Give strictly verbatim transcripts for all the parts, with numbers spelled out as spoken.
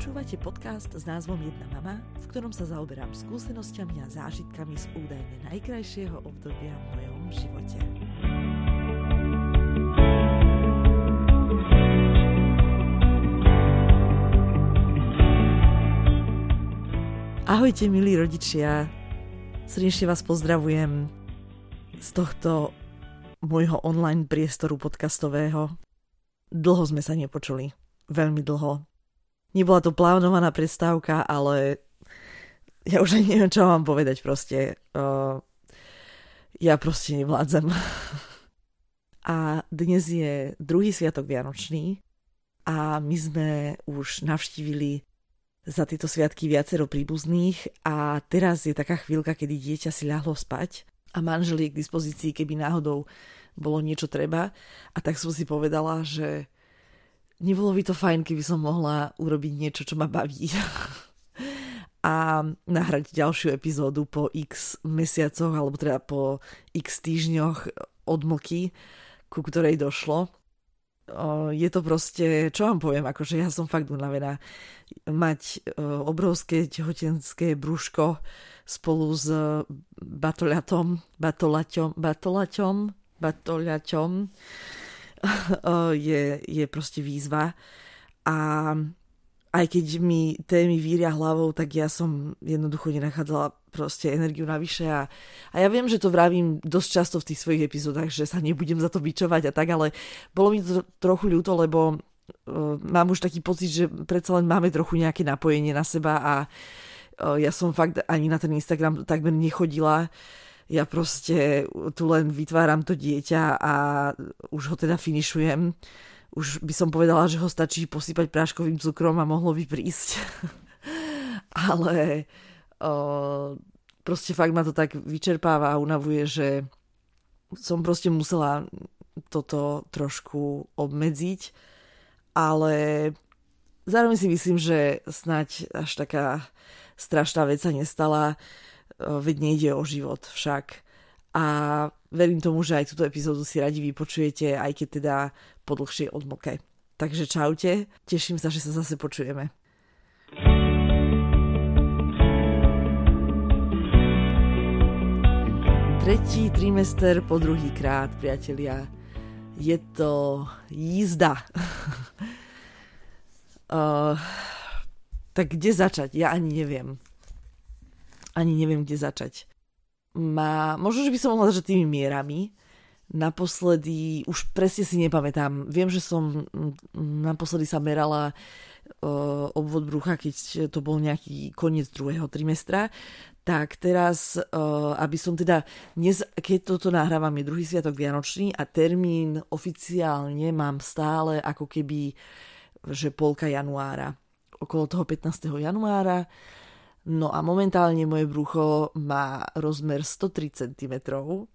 Počúvate podcast s názvom Jedna mama, v ktorom sa zaoberám skúsenosťami a zážitkami z údajne najkrajšieho obdobia v mojom živote. Ahojte, milí rodičia, srdečne vás pozdravujem z tohto môjho online priestoru podcastového. Dlho sme sa nepočuli, veľmi dlho. Nebola to plánovaná prestávka, ale ja už ani neviem, čo mám povedať proste. Uh, ja proste nevládzem. A dnes je druhý sviatok Vianočný a my sme už navštívili za tieto sviatky viacero príbuzných a teraz je taká chvíľka, kedy dieťa si ľahlo spať a manžel je k dispozícii, keby náhodou bolo niečo treba. A tak som si povedala, že nebolo by to fajn, keby som mohla urobiť niečo, čo ma baví. A nahrať ďalšiu epizódu po x mesiacoch, alebo teda po x týždňoch odmlky, ku ktorej došlo. Je to proste, čo vám poviem, akože ja som fakt unavená. Mať obrovské tehotenské brúško spolu s batolaťom, batolaťom, batolaťom, batolaťom, je, je proste výzva a aj keď mi témy víria hlavou, tak ja som jednoducho nenachádzala proste energiu navyše a, a ja viem, že to vravím dosť často v tých svojich epizódach, že sa nebudem za to bičovať a tak, ale bolo mi to trochu ľúto, lebo uh, mám už taký pocit, že predsa len máme trochu nejaké napojenie na seba a uh, ja som fakt ani na ten Instagram takmer nechodila. Ja proste tu len vytváram to dieťa a už ho teda finišujem. Už by som povedala, že ho stačí posypať práškovým cukrom a mohlo by prísť. Ale o, proste fakt ma to tak vyčerpáva a unavuje, že som proste musela toto trošku obmedziť. Ale zároveň si myslím, že snáď až taká strašná vec sa nestala. Veď nejde o život však. A verím tomu, že aj túto epizódu si radi vypočujete, aj keď teda po dlhšej odmlke. Takže čaute, teším sa, že sa zase počujeme. Tretí trimester po druhý krát, priatelia. Je to jízda. uh, tak kde začať? Ja ani neviem. Ani neviem, kde začať. Má, možno, že by som mohla začať tými mierami. Naposledy, už presne si nepamätám. Viem, že som naposledy sa merala uh, obvod brucha, keď to bol nejaký koniec druhého trimestra. Tak teraz, uh, aby som teda, dnes, keď toto nahrávam, je druhý sviatok Vianočný a termín oficiálne mám stále ako keby, že polka januára. Okolo toho pätnásteho januára. No a momentálne moje brucho má rozmer sto tri centimetrov,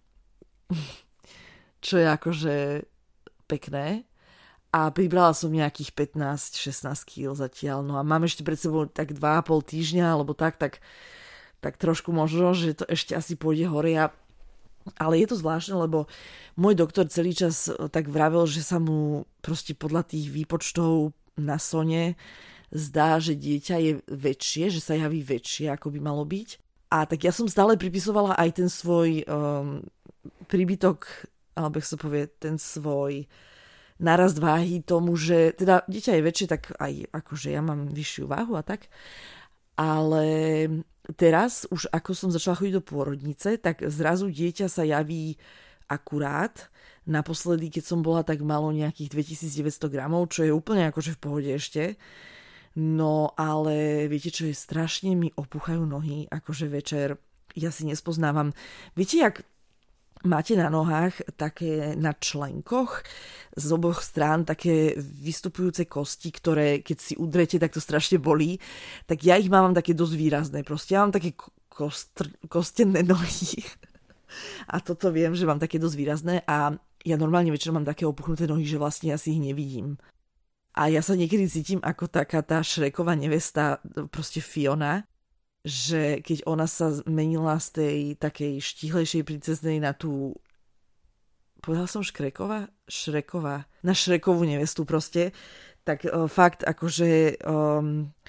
čo je akože pekné. A pribrala som nejakých pätnásť šestnásť kíl zatiaľ. No a mám ešte pred sebou tak dva a pol týždňa, alebo tak, tak, tak trošku možno, že to ešte asi pôjde hore. A, ale je to zvláštne, lebo môj doktor celý čas tak vravel, že sa mu proste podľa tých výpočtov na Sone zdá, že dieťa je väčšie, že sa javí väčšie, ako by malo byť. A tak ja som stále pripisovala aj ten svoj um, príbytok, alebo jak sa povie, ten svoj nárast váhy tomu, že teda dieťa je väčšie, tak aj akože ja mám vyššiu váhu a tak. Ale teraz, už ako som začala chodiť do pôrodnice, tak zrazu dieťa sa javí akurát. Naposledy, keď som bola, tak malo nejakých dvetisícdeväťsto gramov, čo je úplne akože v pohode ešte. No ale viete čo je, strašne mi opúchajú nohy, akože večer, ja si nespoznávam. Viete, jak máte na nohách také na členkoch z oboch strán také vystupujúce kosti, ktoré keď si udrete, tak to strašne bolí, tak ja ich mám také dosť výrazné. Proste ja mám také kostr, kostenné nohy a toto viem, že mám také dosť výrazné a ja normálne večer mám také opuchnuté nohy, že vlastne ja si ich nevidím. A ja sa niekedy cítim ako taká tá Shreková nevesta, proste Fiona, že keď ona sa zmenila z tej takej štíhlejšej princeznej na tú, povedala som Škreková? Šreková. Na Šrekovú nevestu proste, tak uh, fakt akože um,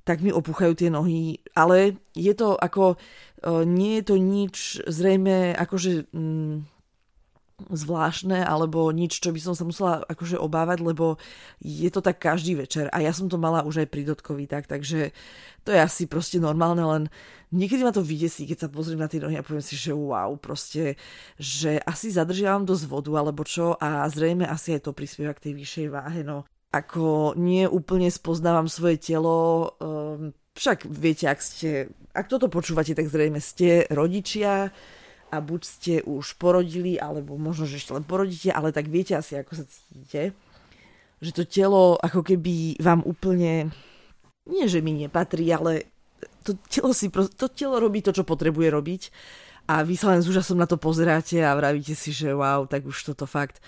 tak mi opúchajú tie nohy, ale je to ako, nie je to nič zrejme akože mm, zvláštne, alebo nič, čo by som sa musela akože obávať, lebo je to tak každý večer a ja som to mala už aj pri dotkovi tak, takže to je asi proste normálne, len niekedy ma to vydesí, keď sa pozriem na tie nohy a poviem si, že wow, proste, že asi zadržiavam dosť vodu, alebo čo, a zrejme asi aj to prispieva k tej vyššej váhe, no. Ako nie úplne spoznávam svoje telo, um, však viete, ak ste, ak toto počúvate, tak zrejme ste rodičia, a buď ste už porodili, alebo možno, že ešte len porodíte, ale tak viete asi, ako sa cítite. Že to telo ako keby vám úplne, nie že mi nepatrí, ale to telo, si, to telo robí to, čo potrebuje robiť a vy sa len s úžasom na to pozeráte a vravíte si, že wow, tak už toto fakt.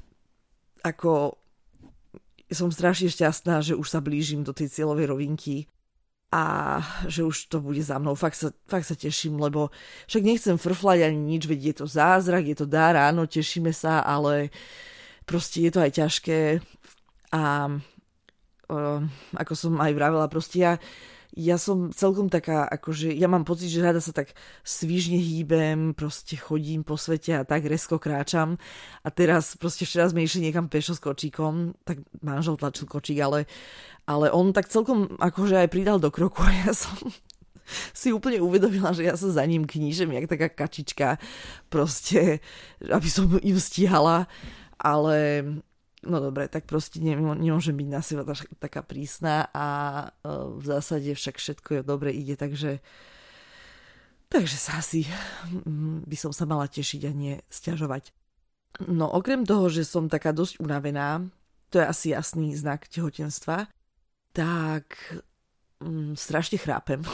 Ako som strašne šťastná, že už sa blížim do tej cieľovej rovinky a že už to bude za mnou. Fakt sa, fakt sa teším, lebo však nechcem frflať ani nič, veď je to zázrak, je to dar, áno, tešíme sa, ale proste je to aj ťažké a uh, ako som aj vravela, proste ja, ja som celkom taká, akože ja mám pocit, že rada sa tak svižne hýbem, proste chodím po svete a tak rezko kráčam a teraz proste včera sme išli niekam pešo s kočíkom, tak manžel tlačil kočík, ale Ale on tak celkom akože aj pridal do kroku a ja som si úplne uvedomila, že ja sa za ním knížem, jak taká kačička, proste, aby som im stíhala, ale no dobre, tak proste nemôžem byť na seba taká prísna a v zásade však všetko je dobre ide, takže takže sa asi by som sa mala tešiť a nie sťažovať. No okrem toho, že som taká dosť unavená, to je asi jasný znak tehotenstva, tak mm, strašne chrápem.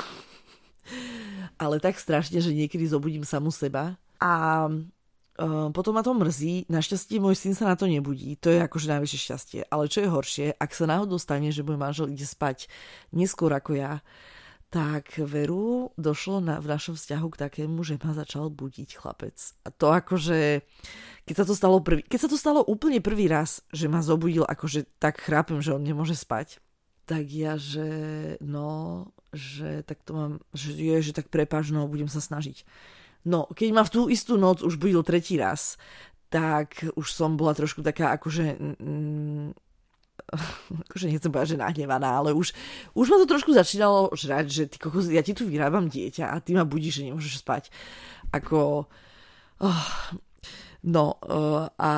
Ale tak strašne, že niekedy zobudím samu seba. A uh, potom ma to mrzí. Našťastie môj syn sa na to nebudí. To je akože najväčšie šťastie. Ale čo je horšie, ak sa náhodou stane, že môj manžel ide spať neskôr ako ja, tak veru došlo na, v našom vzťahu k takému, že ma začal budiť chlapec. A to akože, keď sa to stalo prvý, keď sa to stalo úplne prvý raz, že ma zobudil, akože tak chrápem, že on nemôže spať, tak ja, že no, že tak to mám, že je, že tak prepáč, no, budem sa snažiť. No, keď ma v tú istú noc už budil tretí raz, tak už som bola trošku taká, akože, mm, akože nechcem povedať, že nahnevaná, ale už, už ma to trošku začínalo žrať, že ty kokos, ja ti tu vyrábam dieťa a ty ma budíš, že nemôžeš spať. Ako, oh, no, uh, a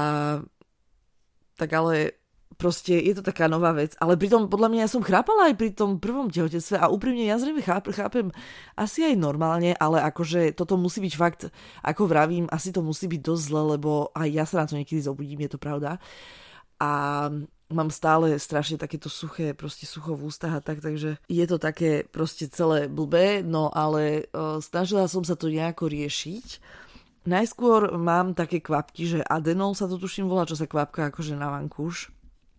tak ale proste je to taká nová vec, ale pritom podľa mňa ja som chrápala aj pri tom prvom tehotenstve a úprimne ja zrejme chápem, chápem asi aj normálne, ale akože toto musí byť fakt, ako vravím, asi to musí byť dosť zle, lebo aj ja sa na to niekedy zobudím, je to pravda. A mám stále strašne takéto suché, proste sucho v ústach a tak, takže je to také proste celé blbé, no ale uh, snažila som sa to nejako riešiť. Najskôr mám také kvapky, že adenol sa to tuším volá, čo sa kvapka akože na vankúš,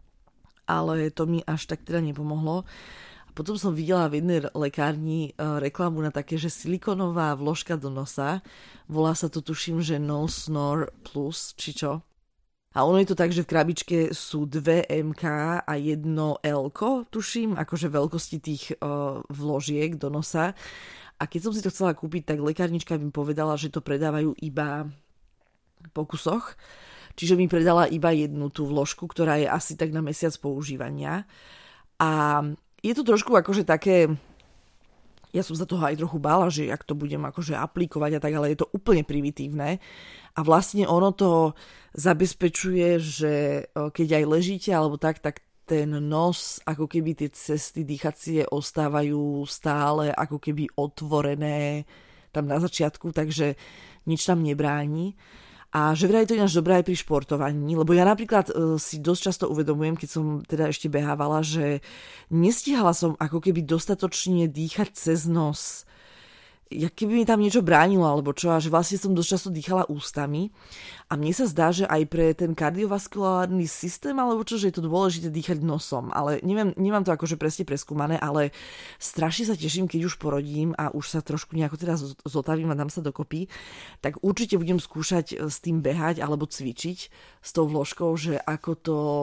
ale to mi až tak teda nepomohlo. A potom som videla v jednej lekárni uh, reklamu na také, že silikonová vložka do nosa, volá sa to tuším, že No Snore Plus, či čo. A ono je to tak, že v krabičke sú dve em ká a jedno elko, tuším, akože veľkosti tých uh, vložiek do nosa. A keď som si to chcela kúpiť, tak lekárnička mi povedala, že to predávajú iba po kusoch. Čiže mi predala iba jednu tú vložku, ktorá je asi tak na mesiac používania. A je to trošku akože také, ja som sa toho aj trochu bála, že ak to budem akože aplikovať a tak, ale je to úplne primitívne. A vlastne ono to zabezpečuje, že keď aj ležíte alebo tak, tak ten nos, ako keby tie cesty dýchacie ostávajú stále ako keby otvorené tam na začiatku, takže nič tam nebráni. A že vraj to ináč dobré aj pri športovaní, lebo ja napríklad uh, si dosť často uvedomujem, keď som teda ešte behávala, že nestihala som ako keby dostatočne dýchať cez nos. Ja keby mi tam niečo bránilo, alebo čo, a že vlastne som dosť často dýchala ústami. A mne sa zdá, že aj pre ten kardiovaskulárny systém, alebo čo, že je to dôležité dýchať nosom. Ale neviem, nemám to akože presne preskúmané, ale strašne sa teším, keď už porodím a už sa trošku nejako teda zotavím a dám sa dokopy, tak určite budem skúšať s tým behať alebo cvičiť s tou vložkou, že ako to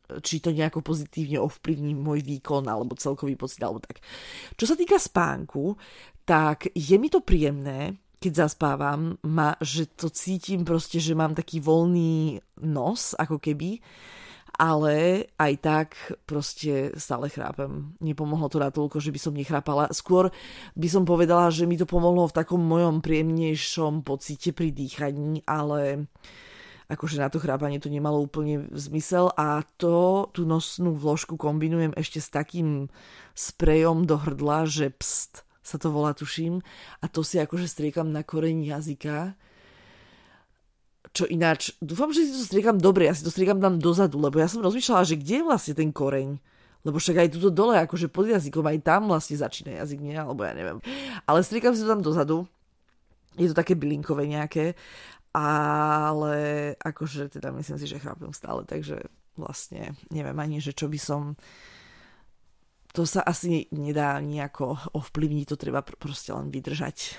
či to nejako pozitívne ovplyvní môj výkon alebo celkový pocit alebo tak. Čo sa týka spánku, tak je mi to príjemné, keď zaspávam, ma, že to cítim proste, že mám taký voľný nos, ako keby, ale aj tak proste stále chrápem. Nepomohlo to natoľko, že by som nechrápala. Skôr by som povedala, že mi to pomohlo v takom mojom príjemnejšom pocite pri dýchaní, ale akože na to chrápanie to nemalo úplne zmysel a to, tú nosnú vložku kombinujem ešte s takým sprejom do hrdla, že pst, sa to volá, tuším, a to si akože striekam na koreň jazyka. Čo ináč, dúfam, že si to striekam dobre, ja si to striekam tam dozadu, lebo ja som rozmýšľala, že kde je vlastne ten koreň, lebo však aj tuto dole, akože pod jazykom, aj tam vlastne začína jazyk, nie? Alebo ja neviem. Ale striekam si to tam dozadu, je to také bylinkové nejaké, ale akože teda myslím si, že chrápem stále, takže vlastne neviem ani, že čo by som, to sa asi nedá nejako ovplyvniť, to treba proste len vydržať.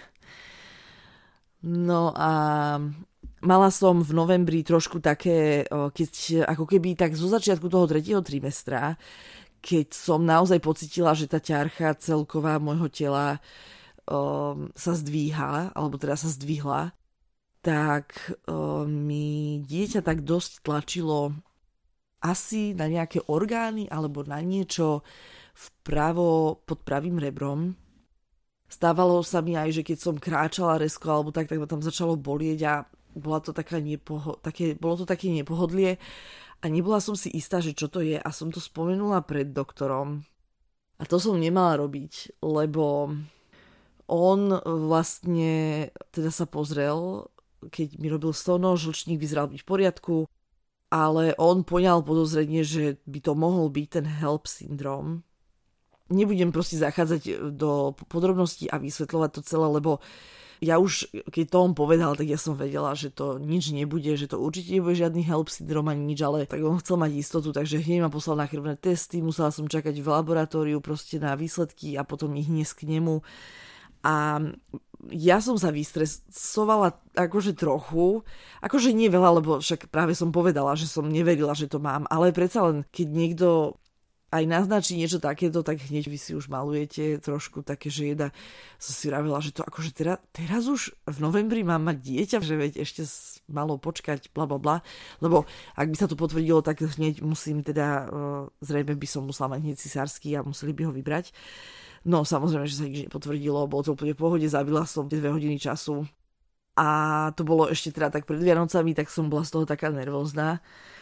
No a mala som v novembri trošku také, keď ako keby tak zo začiatku toho tretieho trimestra, keď som naozaj pocitila, že tá ťarcha celková môjho tela um, sa zdvíha, alebo teda sa zdvihla, tak um, mi dieťa tak dosť tlačilo asi na nejaké orgány alebo na niečo vpravo pod pravým rebrom. Stávalo sa mi aj, že keď som kráčala rezko alebo tak, tak ma tam začalo bolieť a bola to taká nepoho- také, bolo to také nepohodlie a nebola som si istá, že čo to je a som to spomenula pred doktorom. A to som nemala robiť, lebo on vlastne teda sa pozrel, keď mi robil stono, žlčník vyzeral byť v poriadku, ale on poňal podozrenie, že by to mohol byť ten HELLP syndrom. Nebudem proste zachádzať do podrobností a vysvetľovať to celé, lebo ja už, keď to on povedal, tak ja som vedela, že to nič nebude, že to určite nebude žiadny HELLP syndrom ani nič, ale tak on chcel mať istotu, takže hneď ma poslal na krvné testy, musela som čakať v laboratóriu proste na výsledky a potom ich niesť k nemu. A ja som sa vystresovala akože trochu, akože nie veľa, lebo však práve som povedala, že som neverila, že to mám, ale predsa len, keď niekto aj naznačí niečo takéto, tak hneď vy si už malujete trošku také, že jedna som si vravela, že to akože teraz, teraz už v novembri mám mať dieťa, že veď ešte malo počkať, bla bla bla, lebo ak by sa to potvrdilo, tak hneď musím teda, zrejme by som musela mať hneď cisársky a museli by ho vybrať. No samozrejme, že sa nič nepotvrdilo, bolo to úplne v pohode, zabila som tie dve hodiny času a to bolo ešte teda tak pred Vianocami, tak som bola z toho taká nervózna.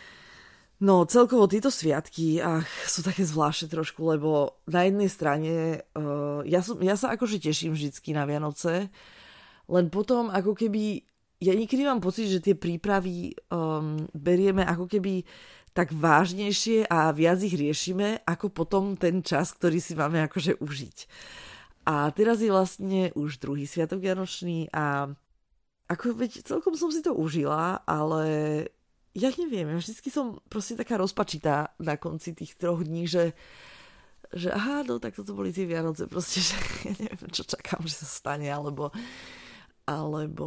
No celkovo tieto sviatky ach, sú také zvláštne trošku, lebo na jednej strane uh, ja, som, ja sa akože teším vždycky na Vianoce, len potom ako keby, ja niekedy mám pocit, že tie prípravy um, berieme ako keby tak vážnejšie a viac ich riešime, ako potom ten čas, ktorý si máme akože užiť. A teraz je vlastne už druhý sviatok vianočný a ako veď celkom som si to užila, ale ja neviem, ja vždycky som proste taká rozpačitá na konci tých troch dní, že, že aha, no tak toto boli tie Vianoce, proste, že ja neviem, čo čakám, že sa stane, alebo alebo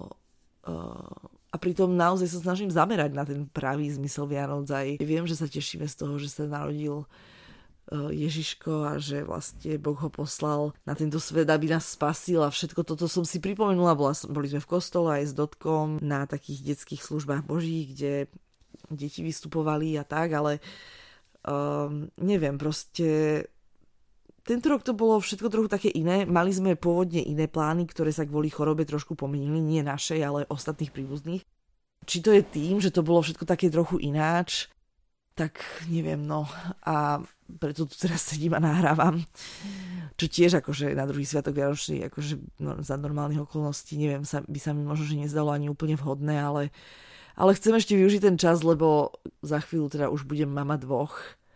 uh, a pritom naozaj sa snažím zamerať na ten pravý zmysel Vianoc aj viem, že sa tešíme z toho, že sa narodil Ježiško a že vlastne Boh ho poslal na tento svet, aby nás spasil a všetko toto som si pripomenula. Bola, boli sme v kostole aj s Dotkom na takých detských službách Božích, kde deti vystupovali a tak, ale um, neviem, proste tento rok to bolo všetko trochu také iné. Mali sme pôvodne iné plány, ktoré sa kvôli chorobe trošku pomenili, nie našej, ale ostatných príbuzných. Či to je tým, že to bolo všetko také trochu ináč, tak neviem, no. A preto tu teraz sedím a nahrávam. Čo tiež akože na druhý sviatok vianočný, akože no, za normálnych okolností, neviem, sa, by sa mi možno, že nezdalo ani úplne vhodné, ale, ale chcem ešte využiť ten čas, lebo za chvíľu teda už budem mama dvoch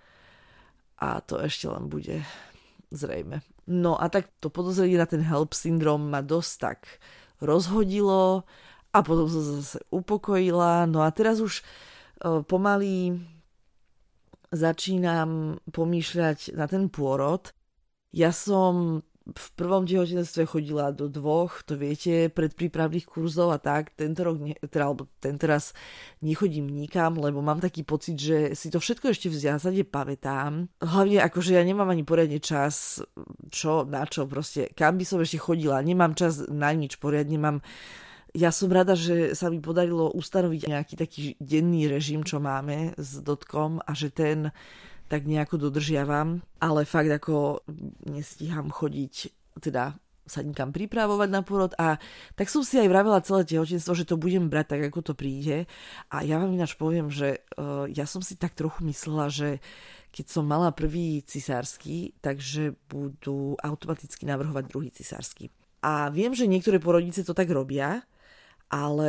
a to ešte len bude zrejme. No a tak to podozrenie na ten HELLP syndrom ma dosť tak rozhodilo a potom som sa zase upokojila. No a teraz už uh, pomaly začínam pomýšľať na ten pôrod. Ja som v prvom tehotenstve chodila do dvoch, to viete, predprípravných kurzov a tak. Tento rok, ne, teda, alebo ten teraz nechodím nikam, lebo mám taký pocit, že si to všetko ešte v zásade pamätám. Hlavne akože ja nemám ani poriadne čas, čo, na čo, proste, kam by som ešte chodila. Nemám čas na nič poriadne, mám... Ja som rada, že sa mi podarilo ustanoviť nejaký taký denný režim, čo máme s dotkom a že ten tak nejako dodržiavam, ale fakt ako nestíham chodiť, teda sa nikam pripravovať na pôrod a tak som si aj vravela celé tehotenstvo, že to budem brať tak, ako to príde a ja vám ináč poviem, že uh, ja som si tak trochu myslela, že keď som mala prvý cisársky, takže budú automaticky navrhovať druhý cisársky. A viem, že niektoré pôrodnice to tak robia, ale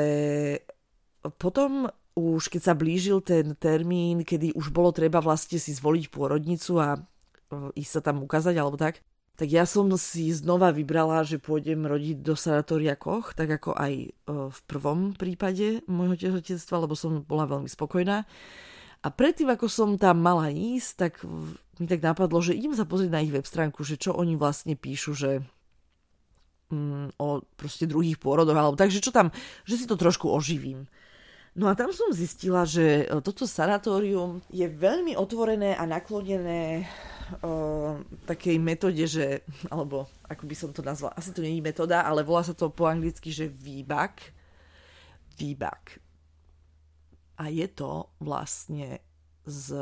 potom už keď sa blížil ten termín, kedy už bolo treba vlastne si zvoliť pôrodnicu a ísť sa tam ukázať alebo tak, tak ja som si znova vybrala, že pôjdem rodiť do sanatória Koch, tak ako aj v prvom prípade môjho tehotenstva, lebo som bola veľmi spokojná. A predtým, ako som tam mala ísť, tak mi tak napadlo, že idem sa pozrieť na ich web stránku, že čo oni vlastne píšu, že mm, o proste druhých pôrodoch, alebo takže čo tam, že si to trošku oživím. No a tam som zistila, že toto sanatórium je veľmi otvorené a naklonené o, takej metóde, že, alebo ako by som to nazvala, asi to nie je metóda, ale volá sa to po anglicky, že V B A C. V B A C. A je to vlastne z...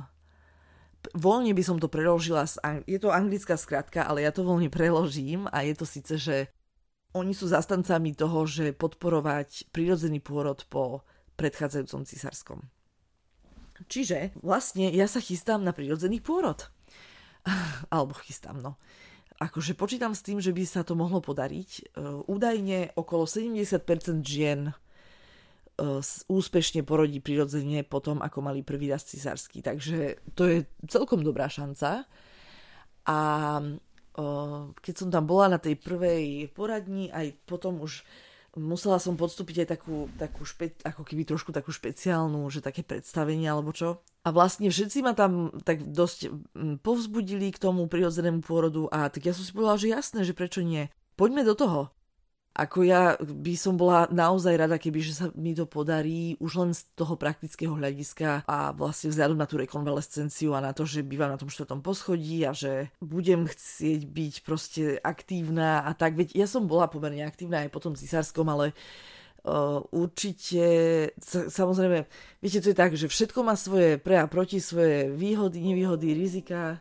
Voľne by som to preložila, z ang... je to anglická skratka, ale ja to voľne preložím a je to síce, že oni sú zastancami toho, že podporovať prirodzený pôrod po predchádzajúcom cisárskom. Čiže vlastne ja sa chystám na prirodzený pôrod. Alebo chystám, no. Akože počítam s tým, že by sa to mohlo podariť. Údajne okolo sedemdesiat percent žien úspešne porodí prirodzene potom, ako mali prvý raz cisársky. Takže to je celkom dobrá šanca. A keď som tam bola na tej prvej poradni, aj potom už musela som podstúpiť aj takú, takú špe, ako keby trošku takú špeciálnu, že také predstavenie alebo čo. A vlastne všetci ma tam tak dosť povzbudili k tomu prirodzenému pôrodu a tak ja som si povedala, že jasné, že prečo nie. Poďme do toho. Ako ja by som bola naozaj rada, keby že sa mi to podarí už len z toho praktického hľadiska a vlastne vzhľadom na tú rekonvalescenciu a na to, že bývam na tom štvrtom poschodí a že budem chcieť byť proste aktívna a tak. Veď ja som bola pomerne aktívna aj po tom cisárskom, ale uh, určite, samozrejme, viete, to je tak, že všetko má svoje pre a proti, svoje výhody, nevýhody, rizika.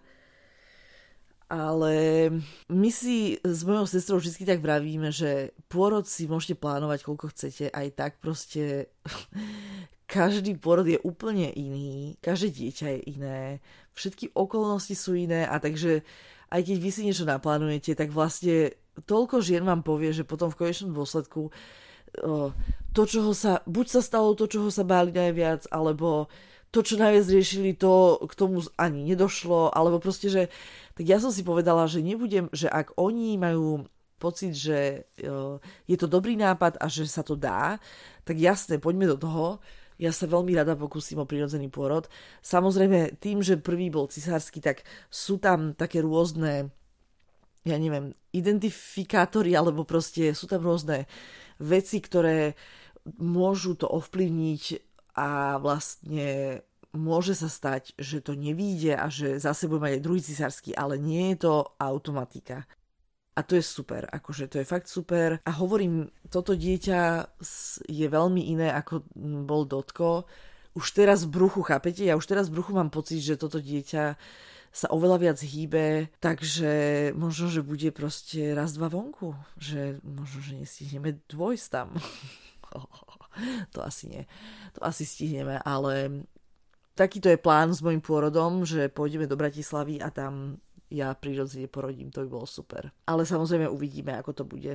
Ale my si s mojou sestrou vždy tak vravíme, že pôrod si môžete plánovať, koľko chcete, aj tak proste každý pôrod je úplne iný, každé dieťa je iné, všetky okolnosti sú iné a takže aj keď vy si niečo naplánujete, tak vlastne toľko žien vám povie, že potom v konečnom dôsledku to, čoho sa, buď sa stalo to, čoho sa báli najviac, alebo to, čo najviac riešili, to k tomu ani nedošlo, alebo proste, že tak ja som si povedala, že nebudem, že ak oni majú pocit, že je to dobrý nápad a že sa to dá, tak jasne, poďme do toho. Ja sa veľmi rada pokúsim o prirodzený pôrod. Samozrejme, tým, že prvý bol cisársky, tak sú tam také rôzne, ja neviem, identifikátory, alebo proste sú tam rôzne veci, ktoré môžu to ovplyvniť a vlastne môže sa stať, že to nevíde a že zase bude mať aj druhý cisársky, ale nie je to automatika. A to je super, akože to je fakt super. A hovorím, toto dieťa je veľmi iné, ako bol Dotko. Už teraz v bruchu, chápete? Ja už teraz v bruchu mám pocit, že toto dieťa sa oveľa viac hýbe, takže možno, že bude proste raz, dva vonku. Že možno, že nestihneme dvojsť tam. To asi nie. To asi stihneme, ale takýto je plán s môjim pôrodom, že pôjdeme do Bratislavy a tam ja prirodzene porodím. To by bolo super. Ale samozrejme uvidíme, ako to bude.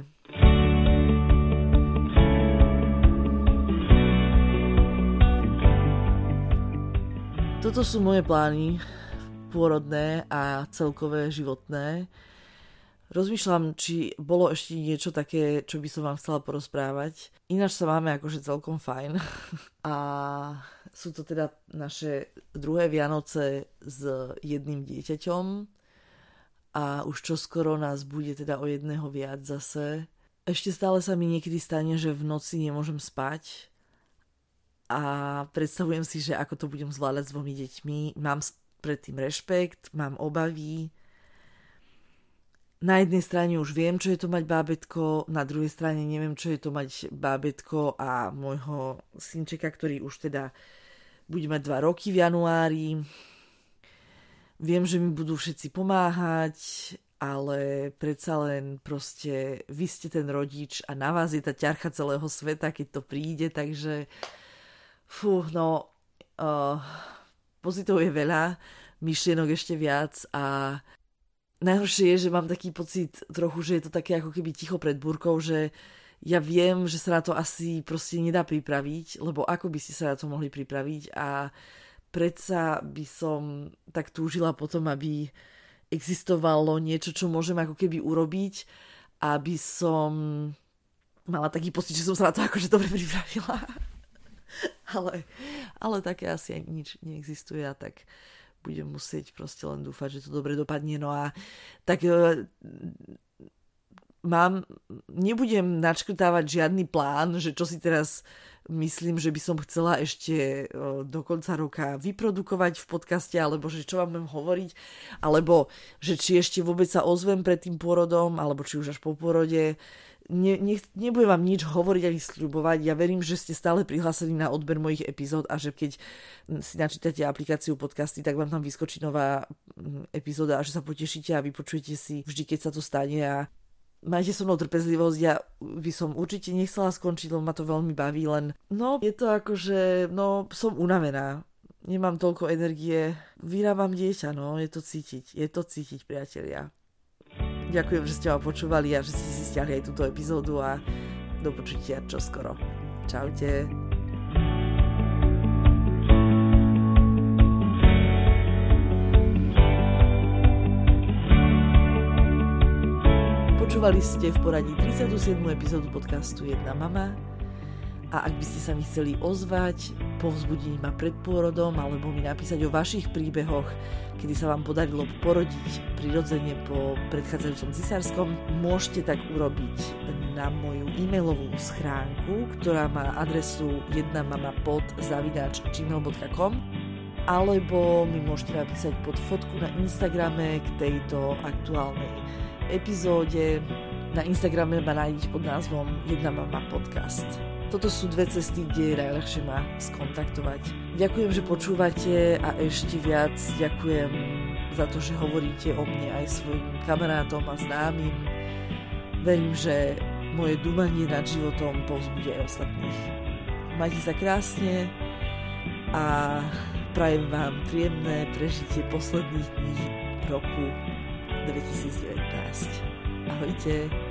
Toto sú moje plány pôrodné a celkové životné. Rozmýšľam, či bolo ešte niečo také, čo by som vám chcela porozprávať. Ináč sa máme akože celkom fajn. A sú to teda naše druhé Vianoce s jedným dieťaťom. a už čoskoro nás bude teda o jedného viac zase. Ešte stále sa mi niekedy stane, že v noci nemôžem spať a predstavujem si, že ako to budem zvládať s dvomi deťmi. Mám predtým rešpekt, mám obavy. Na jednej strane už viem, čo je to mať bábätko, na druhej strane neviem, čo je to mať bábätko a môjho synčeka, ktorý už teda bude mať dva roky v januári. Viem, že mi budú všetci pomáhať, ale predsa len proste vy ste ten rodič a na vás je tá ťarcha celého sveta, keď to príde, takže fú, no uh, pozitov je veľa, myšlienok ešte viac a najhoršie je, že mám taký pocit trochu, že je to také ako keby ticho pred búrkou, že ja viem, že sa na to asi proste nedá pripraviť, lebo ako by ste sa na to mohli pripraviť a predsa by som tak túžila potom, aby existovalo niečo, čo môžem ako keby urobiť, aby som mala taký pocit, že som sa na to akože dobre pripravila. ale, ale také asi aj nič neexistuje a tak budem musieť proste len dúfať, že to dobre dopadne. No a tak mám, nebudem načkrtávať žiadny plán, že čo si teraz myslím, že by som chcela ešte do konca roka vyprodukovať v podcaste, alebo že čo vám budem hovoriť, alebo že či ešte vôbec sa ozvem pred tým pôrodom, alebo či už až po pôrode. Ne, ne, nebudem vám nič hovoriť a vysľubovať. Ja verím, že ste stále prihlásení na odber mojich epizód a že keď si načítate aplikáciu podcasty, tak vám tam vyskočí nová epizóda a že sa potešíte a vypočujete si vždy, keď sa to stane a majte so mnou trpezlivosť. Ja by som určite nechcela skončiť, lebo ma to veľmi baví, len no je to ako, že no som unavená. Nemám toľko energie. Vyrábam dieťa, no je to cítiť. Je to cítiť, priatelia. Ďakujem, že ste ma počúvali a že ste si stiahli aj túto epizódu a do počutia čoskoro. Čaute. Počúvali ste v poradí tridsiatu siedmu epizódu podcastu Jedna mama a ak by ste sa mi chceli ozvať, povzbudiť ma pred pôrodom alebo mi napísať o vašich príbehoch, kedy sa vám podarilo porodiť prirodzene po predchádzajúcom cisárskom, môžete tak urobiť na moju e-mailovú schránku, ktorá má adresu jedna mama pod zavináč gmail bodka com, alebo mi môžete napísať pod fotku na Instagrame k tejto aktuálnej epizóde. Na Instagrame ma nájdete pod názvom Jedna mama podcast. Toto sú dve cesty, kde je najľahšie ma skontaktovať. Ďakujem, že počúvate a ešte viac ďakujem za to, že hovoríte o mne aj svojim kamarátom a známym. Verím, že moje dúmanie nad životom povzbudí aj ostatných. Majte sa krásne a prajem vám príjemné prežitie posledných dní roku dvetisícdevätnásť. Ahojte.